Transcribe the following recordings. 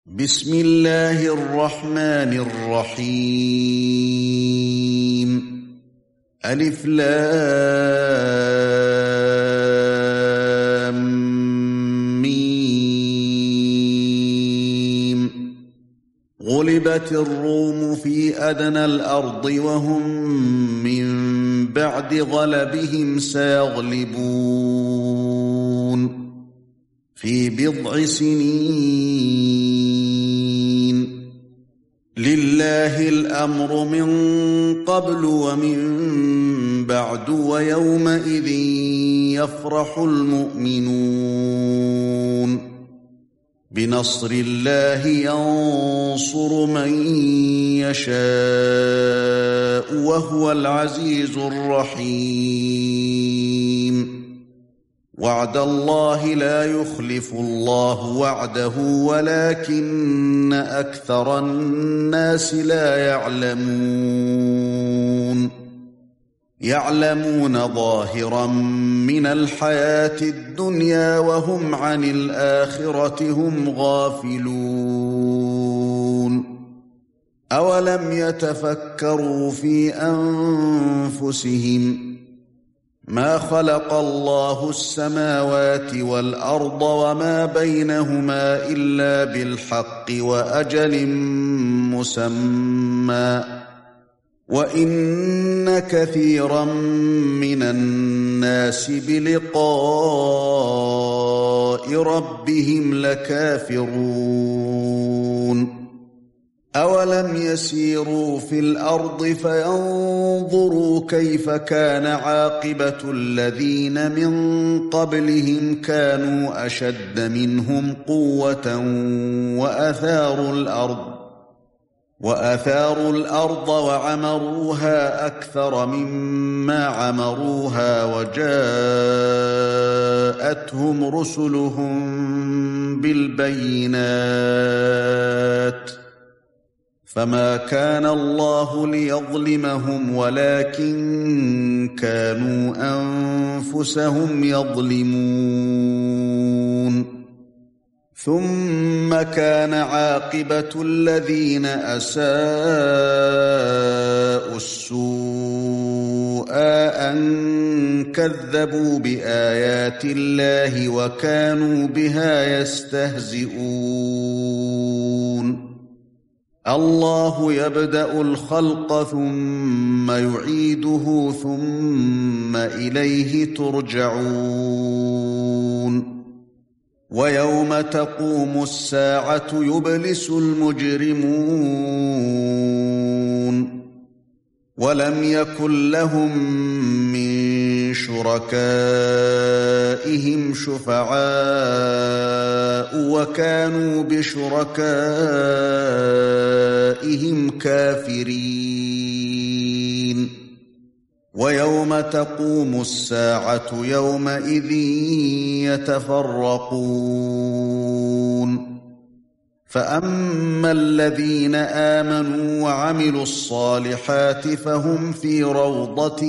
بسم الله الرحمن الرحيم ألف لام ميم غلبت الروم في أدنى الأرض وهم من بعد غلبهم سيغلبون في بضع سنين لله الأمر من قبل ومن بعد ويومئذ يفرح المؤمنون بنصر الله ينصر من يشاء وهو العزيز الرحيم وعد الله لا يخلف الله وعده ولكن أكثر الناس لا يعلمون ظاهرا من الحياة الدنيا وهم عن الآخرة هم غافلون أولم يتفكروا في أنفسهم ما خلق الله السماوات والأرض وما بينهما إلا بالحق وأجل مسمى وإن كثيرا من الناس بلقاء ربهم لكافرون أولم يسيروا في الأرض فينظروا كيف كان عاقبة الذين من قبلهم كانوا أشد منهم قوة وأثاروا الأرض وعمروها أكثر مما عمروها وجاءتهم رسلهم بالبينات فما كان الله ليظلمهم ولكن كانوا أنفسهم يظلمون ثم كان عاقبة الذين أساءوا السوء أن كذبوا بآيات الله وكانوا بها يستهزئون الله يبدأ الخلق ثم يعيده ثم إليه ترجعون ويوم تقوم الساعة يبلس المجرمون ولم يكن لهم من شركائهم شفعاء وكانوا بشركائهم كافرين ويوم تقوم الساعة يومئذ يتفرقون فأما الذين آمنوا وعملوا الصالحات فهم في روضة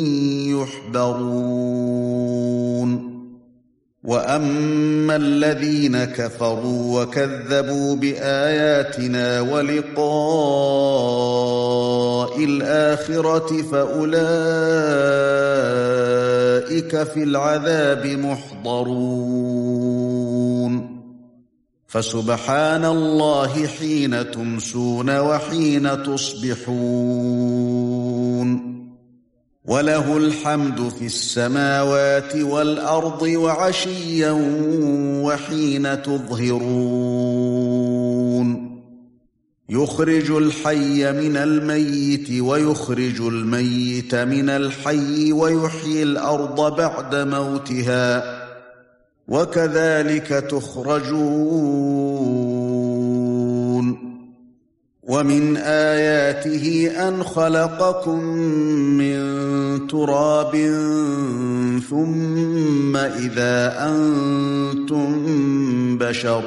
يحبرون وأما الذين كفروا وكذبوا بآياتنا ولقاء الآخرة فأولئك في العذاب محضرون فسبحان الله حين تمسون وحين تصبحون وله الحمد في السماوات والأرض وعشيا وحين تظهرون يخرج الحي من الميت ويخرج الميت من الحي ويحيي الأرض بعد موتها وكذلك تخرجون ومن آياته أن خلقكم من تراب ثم إذا أنتم بشر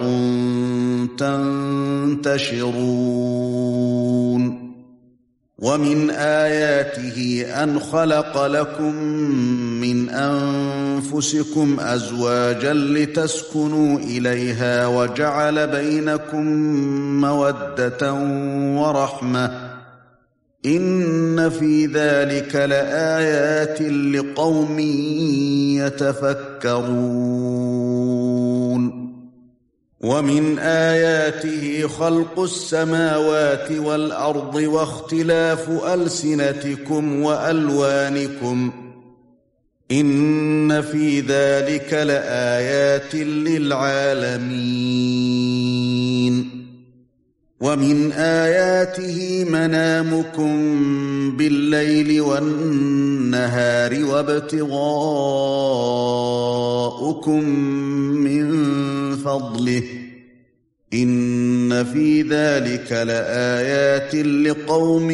تنتشرون ومن آياته أن خلق لكم من أنفسكم أنفسكم أزواجا لتسكنوا إليها وجعل بينكم مودة ورحمة إن في ذلك لآيات لقوم يتفكرون ومن آياته خلق السماوات والأرض واختلاف ألسنتكم وألوانكم إن في ذلك لآيات للعالمين ومن آياته منامكم بالليل والنهار وابتغاؤكم من فضله إن في ذلك لآيات لقوم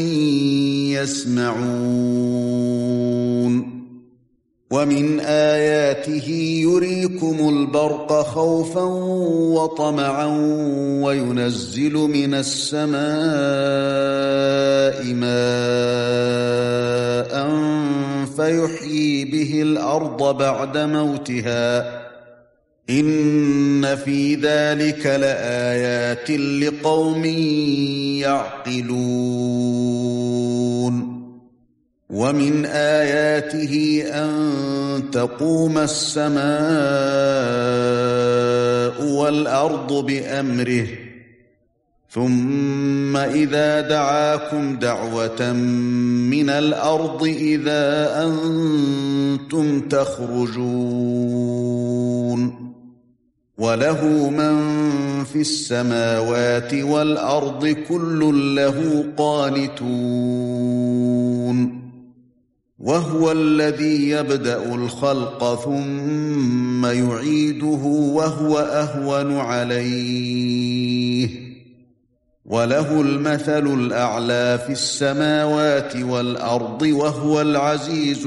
يسمعون ومن آياته يريكم البرق خوفا وطمعا وينزل من السماء ماء فيحيي به الأرض بعد موتها إن في ذلك لآيات لقوم يعقلون ومن آياته أن تقوم السماء والأرض بأمره ثم إذا دعاكم دعوة من الأرض إذا أنتم تخرجون وله من في السماوات والأرض كل له قانتون وهو الذي يبدأ الخلق ثم يعيده وهو أهون عليه وله المثل الأعلى في السماوات والأرض وهو العزيز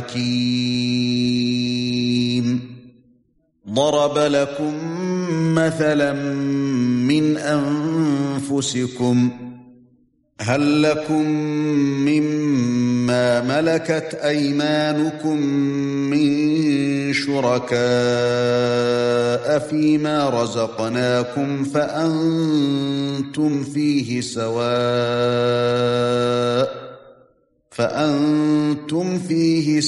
الحكيم ضرب لكم مثلا من أنفسكم هل لكم مما ملكت أيمانكم من شركاء فيما رزقناكم فأنتم فيه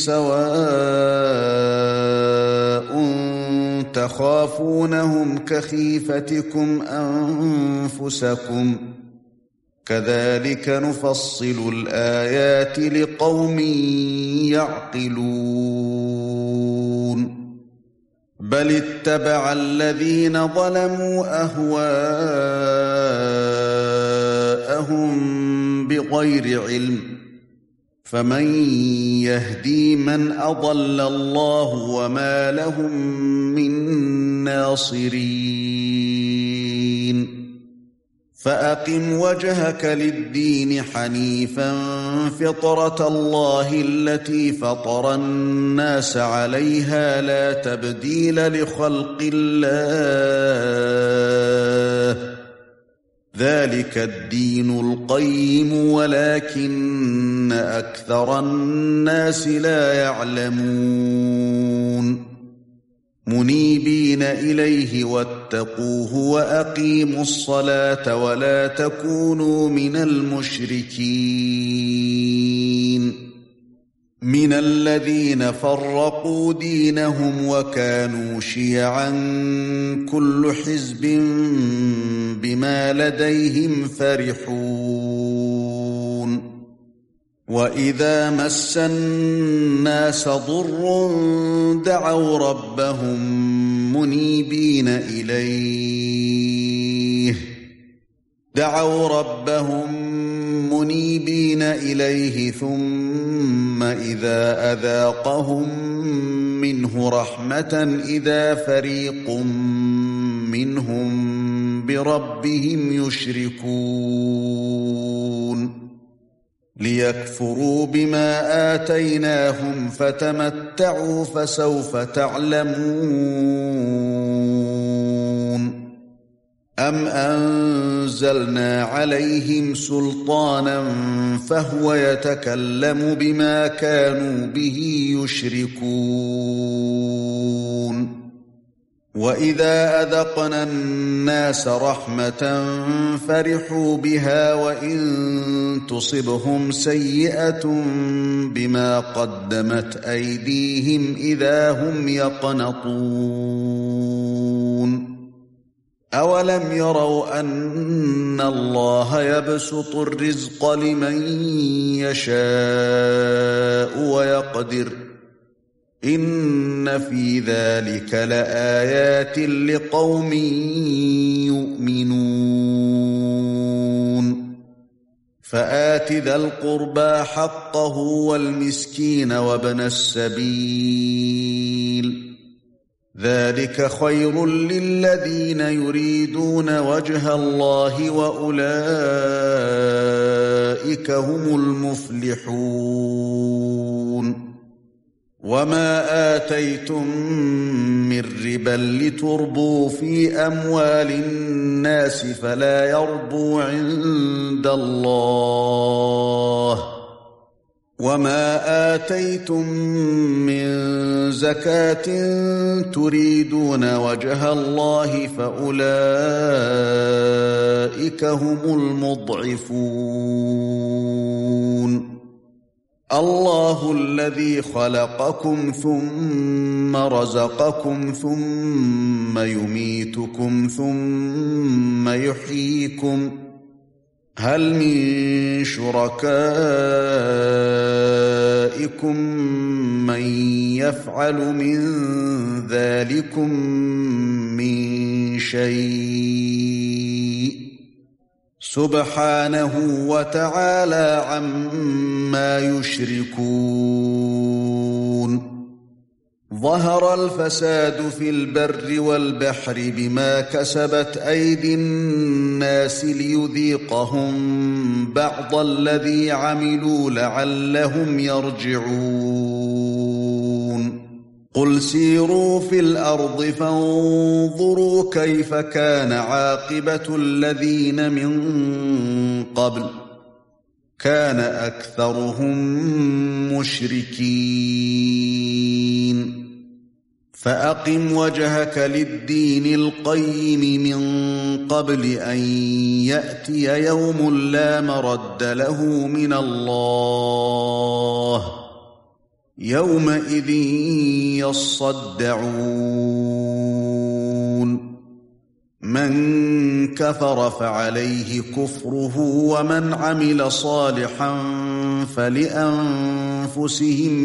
سواء تخافونهم كخيفتكم أنفسكم كذلك نفصل الآيات لقوم يعقلون بل اتبع الذين ظلموا أهواءهم بغير علم فمن يهدي من أضل الله وما لهم من ناصرين فأقم وجهك للدين حنيفا فطرة الله التي فطر الناس عليها لا تبديل لخلق الله ذلك الدين القيم ولكن أكثر الناس لا يعلمون منيبين إليه واتقوه وأقيموا الصلاة ولا تكونوا من المشركين من الذين فرقوا دينهم وكانوا شيعا كل حزب بما لديهم فرحون وإذا مس الناس ضر دعوا ربهم منيبين إليه ثم إذا أذاقهم منه رحمة إذا فريق منهم بربهم يشركون ليكفروا بما آتيناهم فتمتعوا فسوف تعلمون أَمْ أَنزَلْنَا عَلَيْهِمْ سُلْطَانًا فَهُوَ يَتَكَلَّمُ بِمَا كَانُوا بِهِ يُشْرِكُونَ وَإِذَا أَذَقْنَا النَّاسَ رَحْمَةً فَرِحُوا بِهَا وَإِن تُصِبْهُمْ سَيِّئَةٌ بِمَا قَدَّمَتْ أَيْدِيهِمْ إِذَا هُمْ يَقْنَطُونَ أَوَلَمْ يَرَوْا أَنَّ اللَّهَ يَبْسُطُ الرِّزْقَ لِمَن يَشَاءُ وَيَقْدِرُ إِنَّ فِي ذَلِكَ لَآيَاتٍ لِقَوْمٍ يُؤْمِنُونَ فَآتِ ذَا الْقُرْبَى حَقَّهُ وَالْمِسْكِينَ وَابْنَ السَّبِيلِ ذَلِكَ خَيْرٌ لِّلَّذِينَ يُرِيدُونَ وَجْهَ اللَّهِ وَأُولَئِكَ هُمُ الْمُفْلِحُونَ وَمَا آتَيْتُم مِّن رِّبًا لِّتُرْبُوا فِي أَمْوَالِ النَّاسِ فَلَا يَرْبُو عِندَ اللَّهِ وَمَا آتَيْتُم مِّن زَكَاةٍ تُرِيدُونَ وَجْهَ اللَّهِ فَأُولَئِكَ هُمُ الْمُضْعِفُونَ اللَّهُ الَّذِي خَلَقَكُمْ ثُمَّ رَزَقَكُمْ ثُمَّ يُمِيتُكُمْ ثُمَّ يُحْيِيكُمْ هَلْ مِن شُرَكَائِكُم مَّن يَفْعَلُ مِن ذَلِكُم مِّن شَيْءٍ سُبْحَانَهُ وَتَعَالَى عَمَّا يُشْرِكُونَ ظَهَرَ الْفَسَادُ فِي الْبَرِّ وَالْبَحْرِ بِمَا كَسَبَتْ أَيْدِي النَّاسِ لِيُذِيقَهُم بَعْضَ الَّذِي عَمِلُوا لَعَلَّهُمْ يَرْجِعُونَ قُلْ سِيرُوا فِي الْأَرْضِ فَانظُرُوا كَيْفَ كَانَ عَاقِبَةُ الَّذِينَ مِن قَبْلُ كَانَ أَكْثَرُهُم مُشْرِكِينَ فَأَقِمْ وَجْهَكَ لِلدِّينِ الْقَيِّمِ مِن قَبْلِ أَن يَأْتِيَ يَوْمٌ لَّا مَرَدَّ لَهُ مِنَ اللَّهِ يَوْمَئِذٍ يَصَّدَّعُونَ مَن كَفَرَ فَعَلَيْهِ كُفْرُهُ وَمَنْ عَمِلَ صَالِحًا فَلِأَنفُسِهِمْ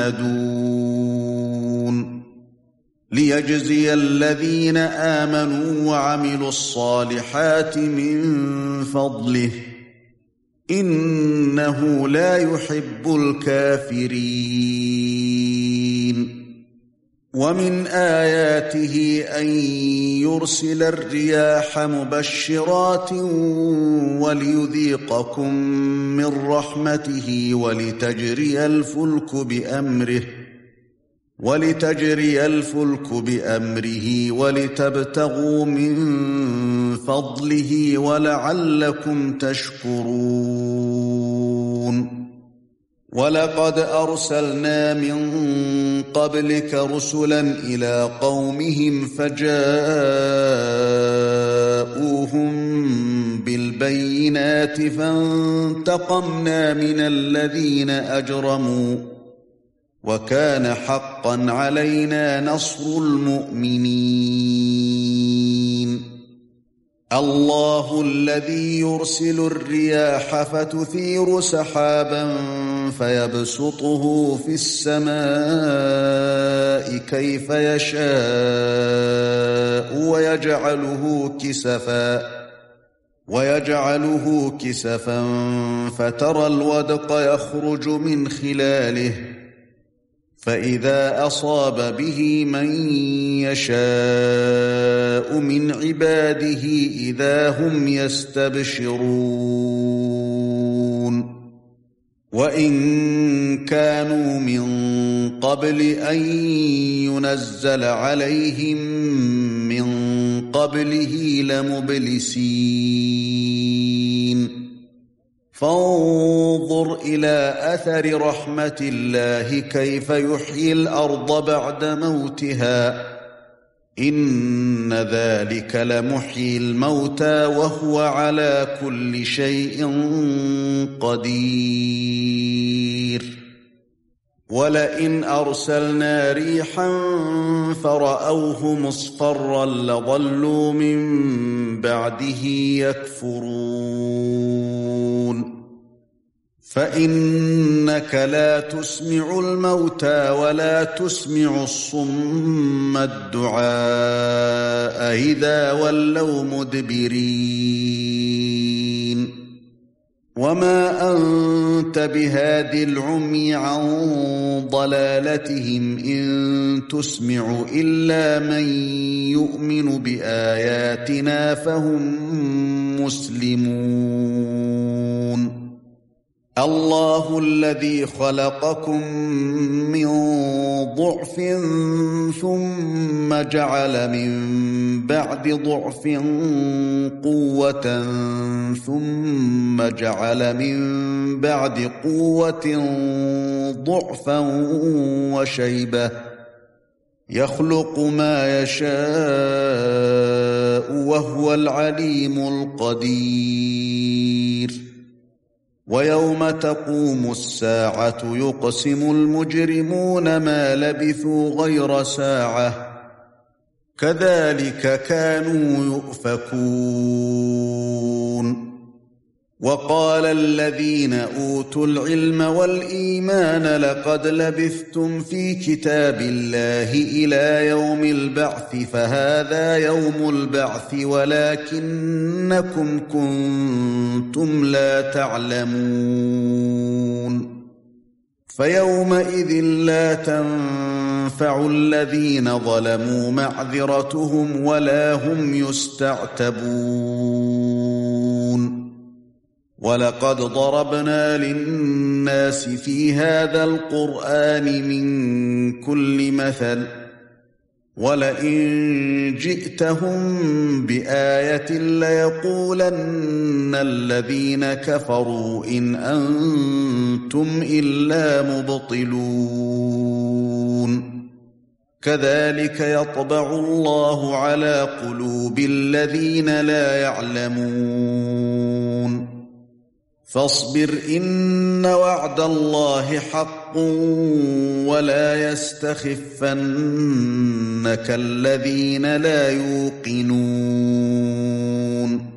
يَمْهَدُونَ لِيَجْزِيَ الَّذِينَ آمَنُوا وَعَمِلُوا الصَّالِحَاتِ مِن فَضْلِهِ إِنَّهُ لَا يُحِبُّ الْكَافِرِينَ وَمِنْ آيَاتِهِ أَن يُرْسِلَ الرِّيَاحَ مُبَشِّرَاتٍ وَلِيُذِيقَكُم مِّن رَّحْمَتِهِ وَلِتَجْرِيَ الْفُلْكُ بِأَمْرِهِ وَلِتَبْتَغُوا مِن فَضْلِهِ وَلَعَلَّكُمْ تَشْكُرُونَ وَلَقَدْ أَرْسَلْنَا مِن قَبْلِكَ رُسُلًا إِلَىٰ قَوْمِهِمْ فَجَاءُوهُم بِالْبَيِّنَاتِ فَانتَقَمْنَا مِنَ الَّذِينَ أَجْرَمُوا وَكَانَ حَقًّا عَلَيْنَا نَصْرُ الْمُؤْمِنِينَ اللَّهُ الَّذِي يُرْسِلُ الرِّيَاحَ فَتُثِيرُ سَحَابًا فَيَبْسُطُهُ فِي السَّمَاءِ كَيْفَ يَشَاءُ وَيَجْعَلُهُ كِسَفًا فَتَرَى الْوَدْقَ يَخْرُجُ مِنْ خِلَالِهِ فَإِذَا أَصَابَ بِهِ مَن يَشَاءُ مِنْ عِبَادِهِ إِذَا هُمْ يَسْتَبْشِرُونَ وَإِن كَانُوا مِن قَبْلِ أَن يُنَزَّلَ عَلَيْهِم مِّن قبله لمبلسين فانظر إلى أثر رحمة الله كيف يحيي الأرض بعد موتها إن ذلك لمحيي الموتى وهو على كل شيء قدير ولئن أرسلنا ريحا فرأوه مصفرا لظلوا من بعده يكفرون فإنك لا تسمع الموتى ولا تسمع الصم الدعاء إذا ولوا مدبرين وما أنت بهاد العمي عن ضلالتهم إن تسمع إلا من يؤمن بآياتنا فهم مسلمون الله الذي خلقكم من ضعف ثم جعل من بعد ضعف قوة ثم جعل من بعد قوة ضعفا وشيبة يخلق ما يشاء وهو العليم القدير ويوم تقوم الساعة يقسم المجرمون ما لبثوا غير ساعة كذلك كانوا يؤفكون وقال الذين أوتوا العلم والإيمان لقد لبثتم في كتاب الله إلى يوم البعث فهذا يوم البعث ولكنكم كنتم لا تعلمون فيومئذ لا تنفع الذين ظلموا معذرتهم ولا هم يستعتبون ولقد ضربنا للناس في هذا القرآن من كل مثل ولئن جئتهم بآية ليقولن الذين كفروا إن أنتم إلا مبطلون كذلك يطبع الله على قلوب الذين لا يعلمون فاصبر إن وعد الله حق ولا يستخفنك الذين لا يوقنون